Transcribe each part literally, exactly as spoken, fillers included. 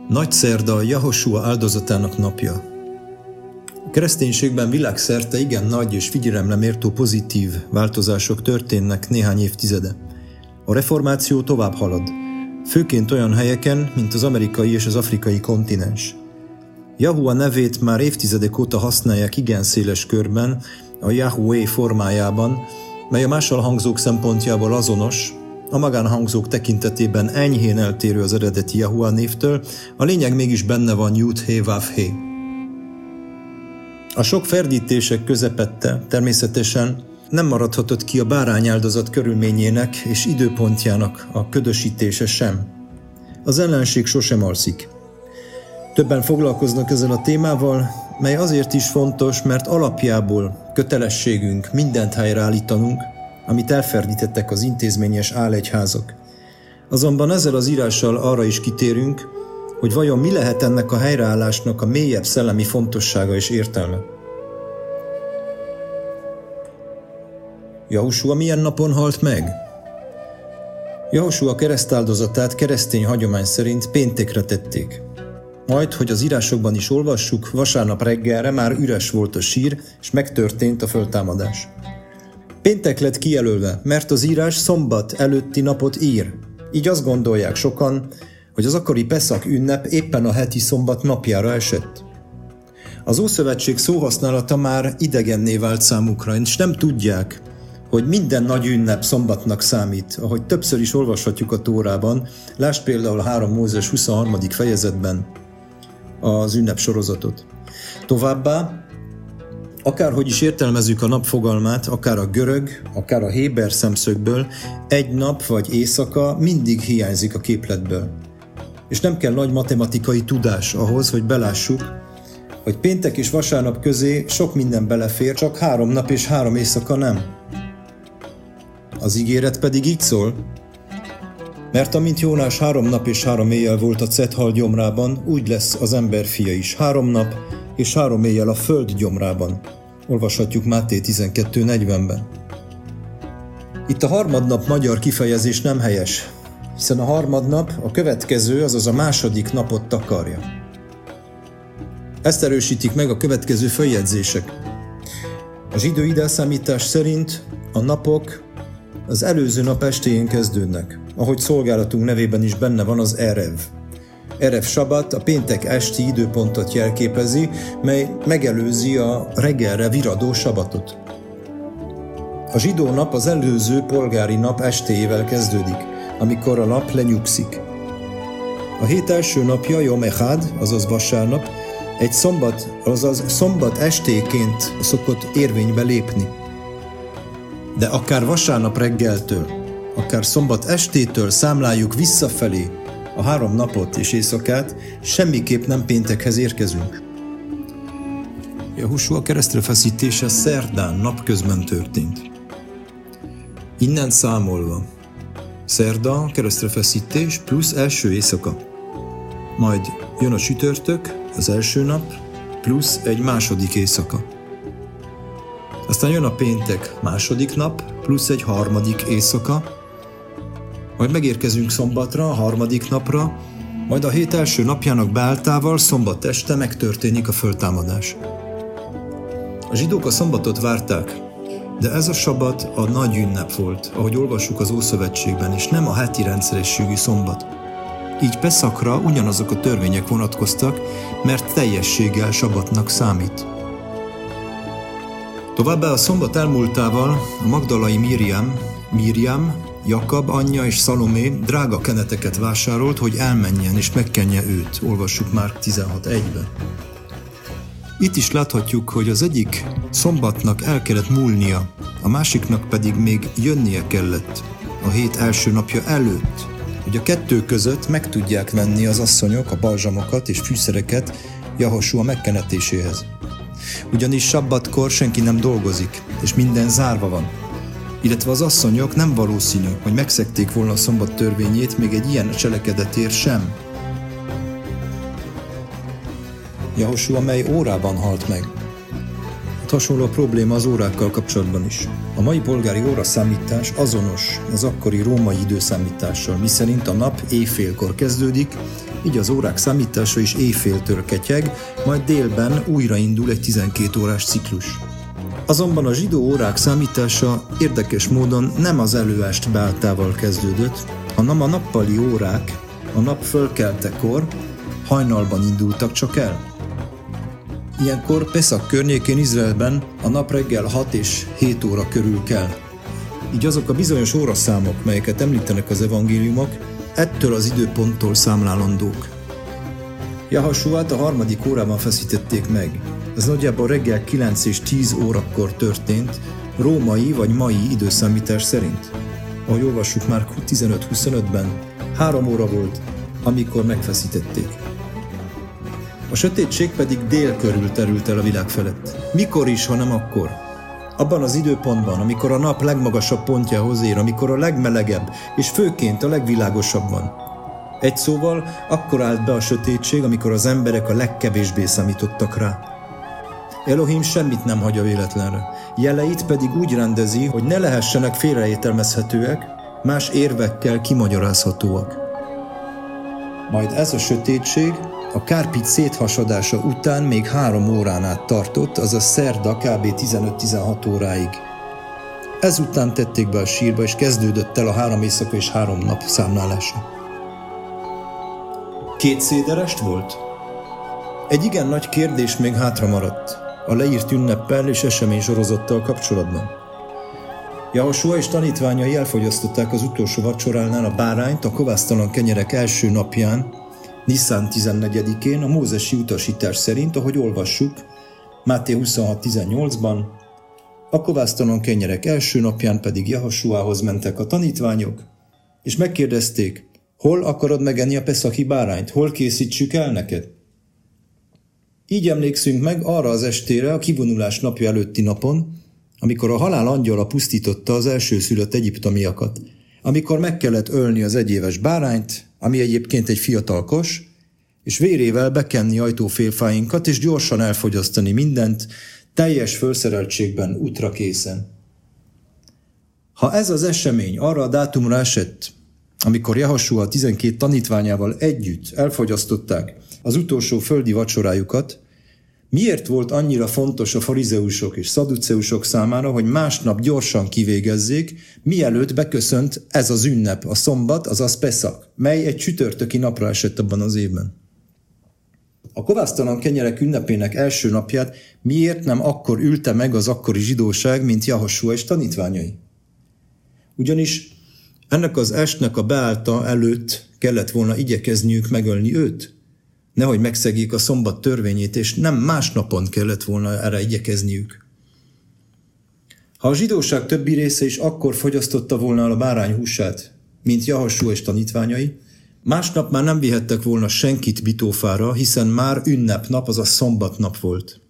Nagy szerda Jehosua áldozatának napja. A kereszténységben világszerte igen nagy és figyelemre méltó pozitív változások történnek néhány évtizede. A reformáció tovább halad, főként olyan helyeken, mint az amerikai és az afrikai kontinens. Jahua nevét már évtizedek óta használják igen széles körben, a Yahweh formájában, mely a másolhangzók szempontjából azonos, a magánhangzók tekintetében enyhén eltérő az eredeti Jahua névtől, a lényeg mégis benne van Jud-Hé-Vav-Hé. A sok ferdítések közepette természetesen nem maradhatott ki a bárányáldozat körülményének és időpontjának a ködösítése sem. Az ellenség sosem alszik. Többen foglalkoznak ezzel a témával, mely azért is fontos, mert alapjából kötelességünk mindent helyreállítanunk, amit elferdítettek az intézményes álegyházak. Azonban ezzel az írással arra is kitérünk, hogy vajon mi lehet ennek a helyreállásnak a mélyebb szellemi fontossága és értelme. Jehosua milyen napon halt meg? Jehosua keresztáldozatát keresztény hagyomány szerint péntekre tették. Majd, hogy az írásokban is olvassuk, vasárnap reggelre már üres volt a sír, és megtörtént a föltámadás. Péntek lett kijelölve, mert az írás szombat előtti napot ír. Így azt gondolják sokan, hogy az akkori Peszak ünnep éppen a heti szombat napjára esett. Az Ószövetség szóhasználata már idegenné vált számukra, és nem tudják, hogy minden nagy ünnep szombatnak számít, ahogy többször is olvashatjuk a Tórában, lásd például a három Mózes huszonharmadik fejezetben az ünnep sorozatot. Továbbá, akárhogy is értelmezzük a nap fogalmát, akár a görög, akár a héber szemszögből, egy nap vagy éjszaka mindig hiányzik a képletből. És nem kell nagy matematikai tudás ahhoz, hogy belássuk, hogy péntek és vasárnap közé sok minden belefér, csak három nap és három éjszaka nem. Az ígéret pedig így szól, mert amint Jónás három nap és három éjjel volt a cethal gyomrában, úgy lesz az ember fia is három nap és három éjjel a föld gyomrában. Olvashatjuk Máté tizenkettő negyvenben. Itt a harmadnap magyar kifejezés nem helyes, hiszen a harmadnap a következő, azaz a második napot takarja. Ezt erősítik meg a következő följegyzések. A zsidó időszámítás szerint a napok az előző nap estéjén kezdődnek, ahogy szolgálatunk nevében is benne van az Erev. Erev sabat a péntek esti időpontot jelképezi, mely megelőzi a reggelre viradó sabatot. A zsidó nap az előző polgári nap estéjével kezdődik, amikor a nap lenyugszik. A hét első napja, Jom Echad, azaz vasárnap, egy szombat, azaz szombat estéként szokott érvénybe lépni. De akár vasárnap reggeltől, akár szombat estétől számláljuk visszafelé a három napot és éjszakát, semmiképp nem péntekhez érkezünk. Jehosua keresztre feszítése szerdán napközben történt. Innen számolva, szerda, keresztre feszítés plusz első éjszaka. Majd jön a csütörtök, az első nap, plusz egy második éjszaka. Aztán jön a péntek, második nap, plusz egy harmadik éjszaka, majd megérkezünk szombatra, a harmadik napra, majd a hét első napjának beálltával szombat este megtörténik a föltámadás. A zsidók a szombatot várták, de ez a sabat a nagy ünnep volt, ahogy olvassuk az Ószövetségben, és nem a heti rendszerességű szombat. Így Peszakra ugyanazok a törvények vonatkoztak, mert teljességgel sabatnak számít. Továbbá a szombat elmúltával a magdalai Miriam, Miriam, Jakab anyja és Szalomé drága keneteket vásárolt, hogy elmenjen és megkenje őt. Olvassuk Márk tizenhat egyben. Itt is láthatjuk, hogy az egyik szombatnak el kellett múlnia, a másiknak pedig még jönnie kellett a hét első napja előtt, hogy a kettő között meg tudják venni az asszonyok a balzsamokat és fűszereket Jehosua megkenetéséhez. Ugyanis sabbatkor senki nem dolgozik, és minden zárva van. Illetve az asszonyok nem valószínű, hogy megszegték volna a szombat törvényét még egy ilyen cselekedetért sem. Jehosua mely órában halt meg? Hát hasonló a probléma az órákkal kapcsolatban is. A mai polgári óraszámítás azonos az akkori római időszámítással, miszerint a nap éjfélkor kezdődik, így az órák számítása is éjféltől ketyeg, majd délben újraindul egy tizenkét órás ciklus. Azonban a zsidó órák számítása érdekes módon nem az előest beáltával kezdődött, hanem a nappali órák a nap fölkeltekor hajnalban indultak csak el. Ilyenkor Peszak környékén Izraelben a nap reggel hat és hét óra körül kell. Így azok a bizonyos óraszámok, melyeket említenek az evangéliumok, ettől az időponttól számlálandók. Jahasuát a harmadik órában feszítették meg. Ez nagyjából reggel kilenc és tíz órakor történt, római vagy mai időszámítás szerint. Ahogy olvassuk már tizenöt huszonötben, három óra volt, amikor megfeszítették. A sötétség pedig dél körül terült el a világ felett. Mikor is, ha nem akkor? Abban az időpontban, amikor a nap legmagasabb pontjához ér, amikor a legmelegebb, és főként a legvilágosabban. Egy szóval, akkor állt be a sötétség, amikor az emberek a legkevésbé számítottak rá. Elohim semmit nem hagy a véletlenre. Jeleit pedig úgy rendezi, hogy ne lehessenek félreértelmezhetőek, más érvekkel kimagyarázhatóak. Majd ez a sötétség a kárpit széthasadása után még három órán át tartott, azaz szerda kb. tizenöt-tizenhat óráig. Ezután tették be a sírba, és kezdődött el a három éjszaka és három nap számlálása. Két széderest volt? Egy igen nagy kérdés még hátra maradt, a leírt ünneppel és eseménysorozattal kapcsolatban. Jahosua és tanítványai elfogyasztották az utolsó vacsoránál a bárányt a kovásztalan kenyerek első napján, Niszán tizennegyedikén a mózesi utasítás szerint, ahogy olvassuk, Máté huszonhat tizennyolcban, a kovásztalan kenyerek első napján pedig Jahosuához mentek a tanítványok, és megkérdezték, hol akarod megenni a peszaki bárányt, hol készítsük el neked? Így emlékszünk meg arra az estére, a kivonulás napja előtti napon, amikor a halál angyala pusztította az elsőszülött egyiptomiakat, amikor meg kellett ölni az egyéves bárányt, ami egyébként egy fiatal kos, és vérével bekenni ajtófélfáinkat, és gyorsan elfogyasztani mindent, teljes fölszereltségben útra készen. Ha ez az esemény arra a dátumra esett, amikor Jahosua tizenkét tanítványával együtt elfogyasztották az utolsó földi vacsorájukat, miért volt annyira fontos a farizeusok és szaduceusok számára, hogy másnap gyorsan kivégezzék, mielőtt beköszönt ez az ünnep, a szombat, azaz Peszak, mely egy csütörtöki napra esett abban az évben? A kovásztalan kenyerek ünnepének első napját miért nem akkor ülte meg az akkori zsidóság, mint Jahosua és tanítványai? Ugyanis ennek az estnek a beállta előtt kellett volna igyekezniük megölni őt, nehogy megszegjék a szombat törvényét, és nem másnapon kellett volna erre igyekezniük. Ha a zsidóság többi része is akkor fogyasztotta volna el a bárány húsát, mint Jahosua és tanítványai, másnap már nem vihettek volna senkit bitófára, hiszen már ünnepnap, azaz szombatnap volt.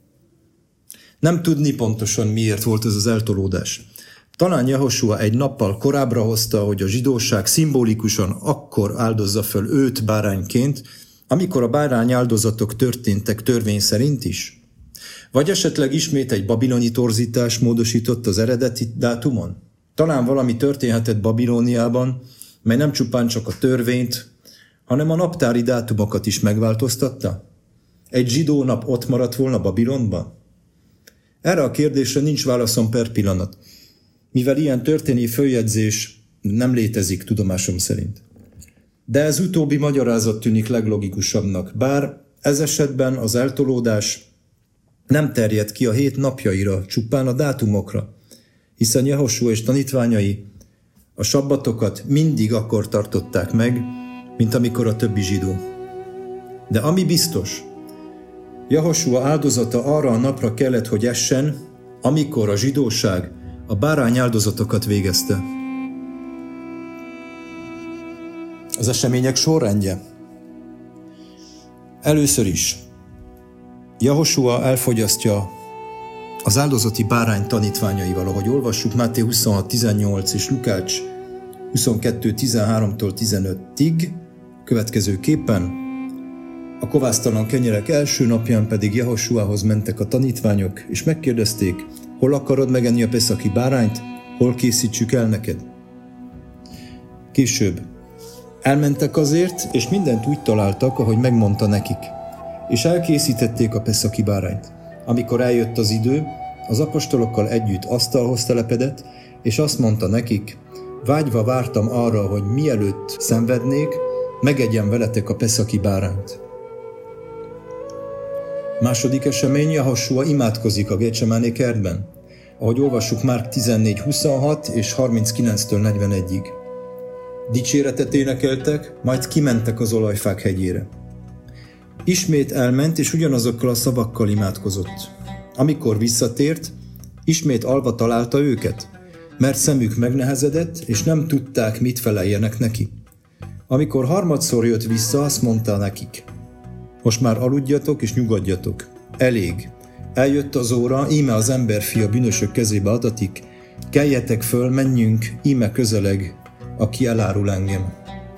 Nem tudni pontosan, miért volt ez az eltolódás. Talán Jahosua egy nappal korábbra hozta, hogy a zsidóság szimbolikusan akkor áldozza föl őt bárányként, amikor a bárány áldozatok történtek törvény szerint is? Vagy esetleg ismét egy babiloni torzítás módosított az eredeti dátumon? Talán valami történhetett Babilóniában, mely nem csupán csak a törvényt, hanem a naptári dátumokat is megváltoztatta? Egy zsidó nap ott maradt volna Babilonban? Erre a kérdésre nincs válaszom per pillanat, mivel ilyen történelmi följegyzés nem létezik tudomásom szerint. De ez utóbbi magyarázat tűnik leglogikusabbnak, bár ez esetben az eltolódás nem terjed ki a hét napjaira, csupán a dátumokra, hiszen Jahosua és tanítványai a sabbatokat mindig akkor tartották meg, mint amikor a többi zsidó. De ami biztos, Jahosua áldozata arra a napra kellett, hogy essen, amikor a zsidóság a bárány áldozatokat végezte. Az események sorrendje. Először is Jahosua elfogyasztja az áldozati bárány tanítványaival, ahogy olvassuk Máté huszonhat tizennyolc és Lukács huszonkettő tizenháromtól tizenötig, következőképpen a kovásztalan kenyerek első napján pedig Jahosuához mentek a tanítványok, és megkérdezték, hol akarod megenni a peszaki bárányt, hol készítsük el neked? Később Elmentek azért, és mindent úgy találtak, ahogy megmondta nekik. És elkészítették a peszaki bárányt. Amikor eljött az idő, az apostolokkal együtt asztalhoz telepedett, és azt mondta nekik: vágyva vártam arra, hogy mielőtt szenvednék, megegyem veletek a peszaki bárányt. Második esemény, Jahosua imádkozik a Gecsemáné kertben, ahogy olvassuk Márk tizennégy huszonhat és harminckilenctől negyvenegyig. Dicséretet énekeltek, majd kimentek az olajfák hegyére. Ismét elment, és ugyanazokkal a szavakkal imádkozott. Amikor visszatért, ismét alva találta őket, mert szemük megnehezedett, és nem tudták, mit feleljenek neki. Amikor harmadszor jött vissza, azt mondta nekik: most már aludjatok és nyugodjatok. Elég. Eljött az óra, íme az emberfia bűnösök kezébe adatik. Keljetek föl, menjünk, íme közeleg, aki elárul engem.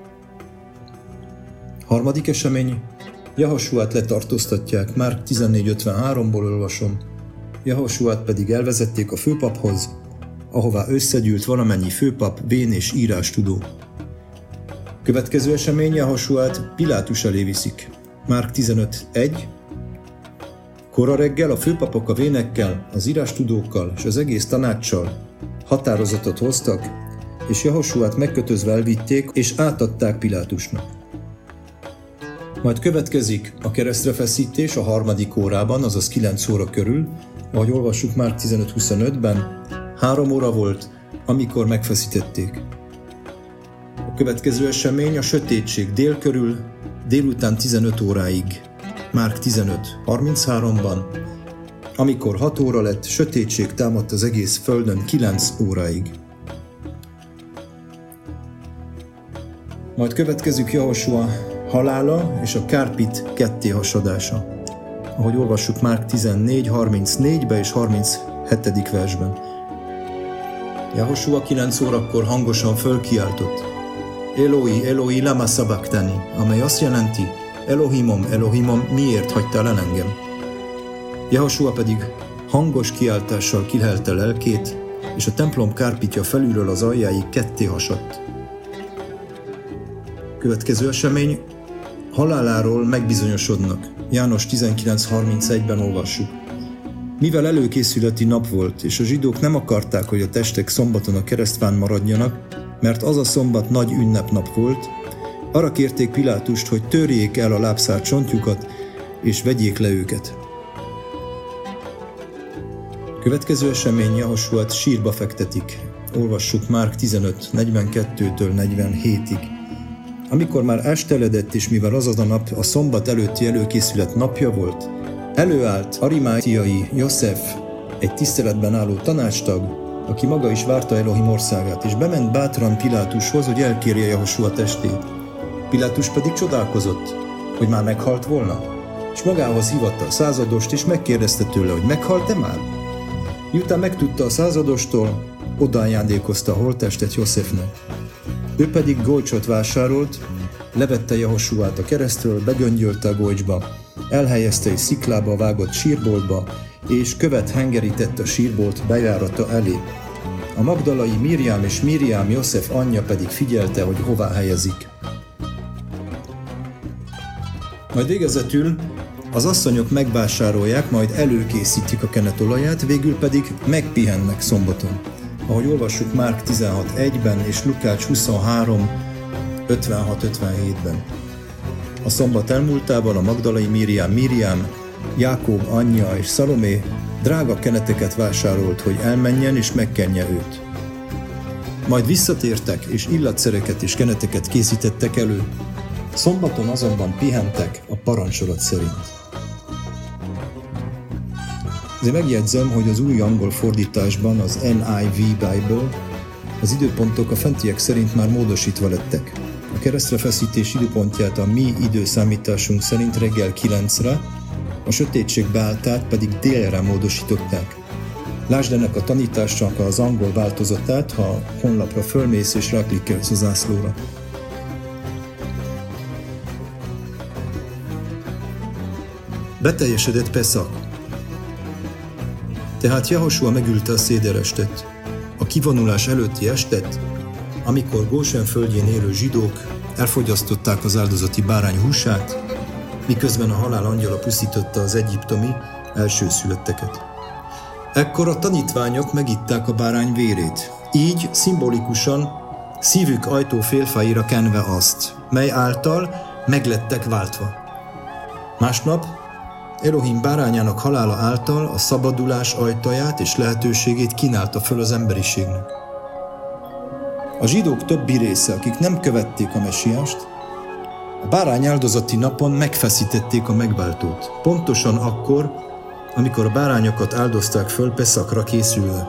Harmadik esemény, Jahosuát letartóztatják, Márk tizennégy ötvenháromból olvasom. Jahosuát pedig elvezették a főpaphoz, ahová összegyűlt valamennyi főpap, vén és írástudó. Következő esemény, Jahosuát Pilátus elé viszik. Márk tizenöt egy. Kora reggel a főpapok a vénekkel, az írástudókkal és az egész tanácssal határozatot hoztak, és Jahosuát megkötözve elvitték, és átadták Pilátusnak. Majd következik a keresztrefeszítés a harmadik órában, azaz kilenc óra körül, ahogy olvassuk Márk tizenöt huszonötben, három óra volt, amikor megfeszítették. A következő esemény a sötétség dél körül, délután tizenöt óráig, Márk tizenöt harminchárom-ban, amikor hat óra lett, sötétség támadt az egész földön kilenc óráig. Majd következik Jahosua halála és a kárpit kettéhasadása, ahogy olvassuk Márk tizennégy harmincnégybe és harminchetedik versben. Jahosua kilenc órakor hangosan fölkiáltott: Eloi, Eloi, lama sabachthani, amely azt jelenti: Elohimom, Elohimom, miért hagytál el engem? Jahosua pedig hangos kiáltással kilelte lelkét, és a templom kárpitja felülről az aljáig ketté hasadt. Következő esemény, haláláról megbizonyosodnak. János tizenkilenc harmincegyben olvassuk. Mivel előkészületi nap volt, és a zsidók nem akarták, hogy a testek szombaton a keresztfán maradjanak, mert az a szombat nagy ünnepnap volt, arra kérték Pilátust, hogy törjék el a lábszár csontjukat, és vegyék le őket. Következő esemény, Jahosuát sírba fektetik. Olvassuk Márk tizenöt negyvenkettőtől negyvenhétig. Amikor már esteledett, és mivel az az a nap a szombat előtti előkészület napja volt, előállt arimátiai József, egy tiszteletben álló tanácstag, aki maga is várta Elohim országát, és bement bátran Pilátushoz, hogy elkérje Jahosua testét. Pilátus pedig csodálkozott, hogy már meghalt volna, és magához hívatta a századost, és megkérdezte tőle, hogy meghalt-e már? Miután megtudta a századostól, odaajándékozta a holttestet Józsefnek. Ő pedig golcsot vásárolt, levette Jahosuát a keresztről, begöngyölte a golcsba, elhelyezte egy sziklába vágott sírboltba, és követ hengerített a sírbolt bejárata elé. A magdalai Miriam és Miriam József anyja pedig figyelte, hogy hová helyezik. Majd végezetül az asszonyok megvásárolják, majd előkészítik a kenetolaját, végül pedig megpihennek szombaton, ahogy olvassuk Márk tizenhat egyben és Lukács huszonhárom ötvenhat ötvenhétben. A szombat elmúltával a magdalai Miriam Miriam, Jákob anyja és Szalomé drága keneteket vásárolt, hogy elmenjen és megkenje őt. Majd visszatértek, és illatszereket és keneteket készítettek elő. Szombaton azonban pihentek a parancsolat szerint. Ezért megjegyzem, hogy az új angol fordításban, az en i vé Bible, az időpontok a fentiek szerint már módosítva lettek. A keresztrefeszítés időpontját a mi időszámításunk szerint reggel kilencre, a sötétség beálltát pedig délre módosították. Lásd ennek a tanításnak az angol változatát, ha a honlapra fölmész és ráklikkelsz a zászlóra. Beteljesedett Peszak. Tehát Jahosua megülte a széderestet, a kivonulás előtti estet, amikor Gósen földjén élő zsidók elfogyasztották az áldozati bárány húsát, miközben a halál angyala pusztította az egyiptomi elsőszülötteket. Ekkor a tanítványok megitták a bárány vérét, így szimbolikusan szívük ajtó félfáira kenve azt, mely által meglettek váltva. Másnap Elohim bárányának halála által a szabadulás ajtaját és lehetőségét kínálta föl az emberiségnek. A zsidók többi része, akik nem követték a mesiást, a bárány áldozati napon megfeszítették a megváltót, pontosan akkor, amikor a bárányokat áldozták föl Peszakra készülve.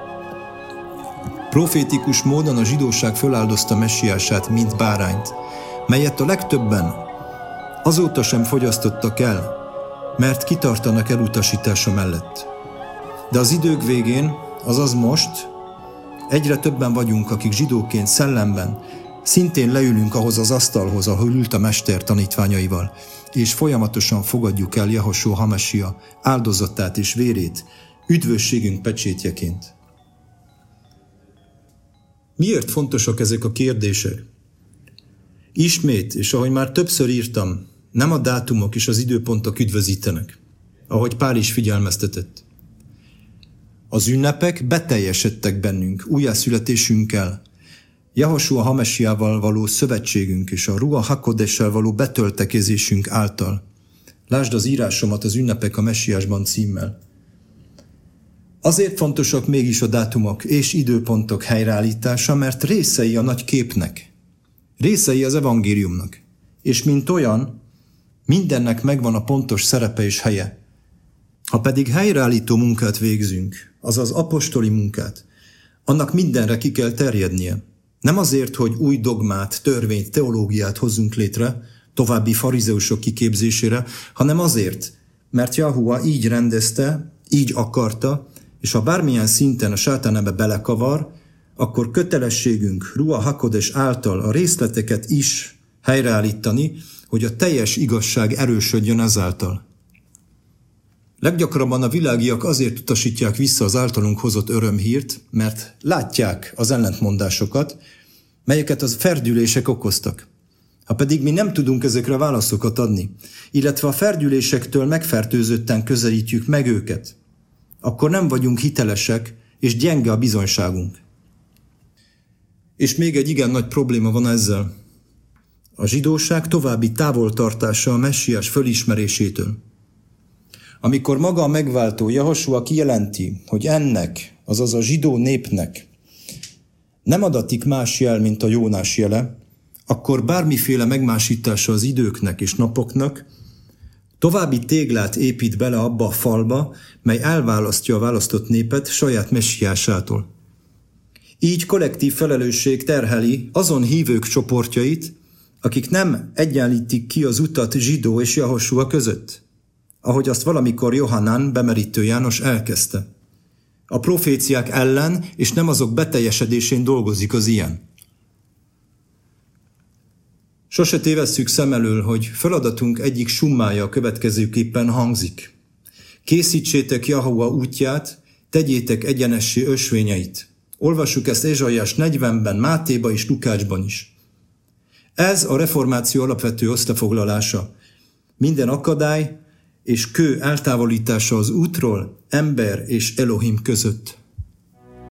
Profétikus módon a zsidóság föláldozta mesiását, mint bárányt, melyet a legtöbben azóta sem fogyasztottak el, mert kitartanak elutasítása mellett. De az idők végén, azaz most, egyre többen vagyunk, akik zsidóként szellemben szintén leülünk ahhoz az asztalhoz, ahol ült a mester tanítványaival, és folyamatosan fogadjuk el Jehosua HaMesia áldozatát és vérét üdvösségünk pecsétjeként. Miért fontosak ezek a kérdések? Ismét, és ahogy már többször írtam, nem a dátumok és az időpontok üdvözítenek, ahogy Pál is figyelmeztetett. Az ünnepek beteljesedtek bennünk, újjászületésünkkel, Jehosua HaMesiával való szövetségünk és a Ruach HaKodessel való betöltekezésünk által. Lásd az írásomat az Ünnepek a Messiásban címmel. Azért fontosak mégis a dátumok és időpontok helyreállítása, mert részei a nagy képnek, részei az evangéliumnak, és mint olyan, mindennek megvan a pontos szerepe és helye. Ha pedig helyreállító munkát végzünk, azaz apostoli munkát, annak mindenre ki kell terjednie. Nem azért, hogy új dogmát, törvényt, teológiát hozzunk létre, további farizeusok kiképzésére, hanem azért, mert Jahua így rendezte, így akarta, és ha bármilyen szinten a sátán ebbe belekavar, akkor kötelességünk Ruach HaKodes által a részleteket is helyreállítani, hogy a teljes igazság erősödjön ezáltal. Leggyakrabban a világiak azért utasítják vissza az általunk hozott örömhírt, mert látják az ellentmondásokat, melyeket az ferdülések okoztak. Ha pedig mi nem tudunk ezekre válaszokat adni, illetve a ferdülésektől megfertőzötten közelítjük meg őket, akkor nem vagyunk hitelesek, és gyenge a bizonyságunk. És még egy igen nagy probléma van ezzel. A zsidóság további távoltartása a messiás fölismerésétől. Amikor maga a megváltó Jehosua kijelenti, hogy ennek, azaz a zsidó népnek nem adatik más jel, mint a Jónás jele, akkor bármiféle megmásítása az időknek és napoknak további téglát épít bele abba a falba, mely elválasztja a választott népet saját messiásától. Így kollektív felelősség terheli azon hívők csoportjait, akik nem egyenlítik ki az utat zsidó és Jehosua között, ahogy azt valamikor Johanán, bemerítő János elkezdte. A proféciák ellen és nem azok beteljesedésén dolgozik az ilyen. Sose tévesszük szem elől, hogy feladatunk egyik summája a következőképpen hangzik. Készítsétek Jahua útját, tegyétek egyenessé ösvényeit. Olvassuk ezt Ézsaiás negyvenben, Mátéba és Lukácsban is. Ez a reformáció alapvető összefoglalása. Minden akadály és kő eltávolítása az útról, ember és Elohim között.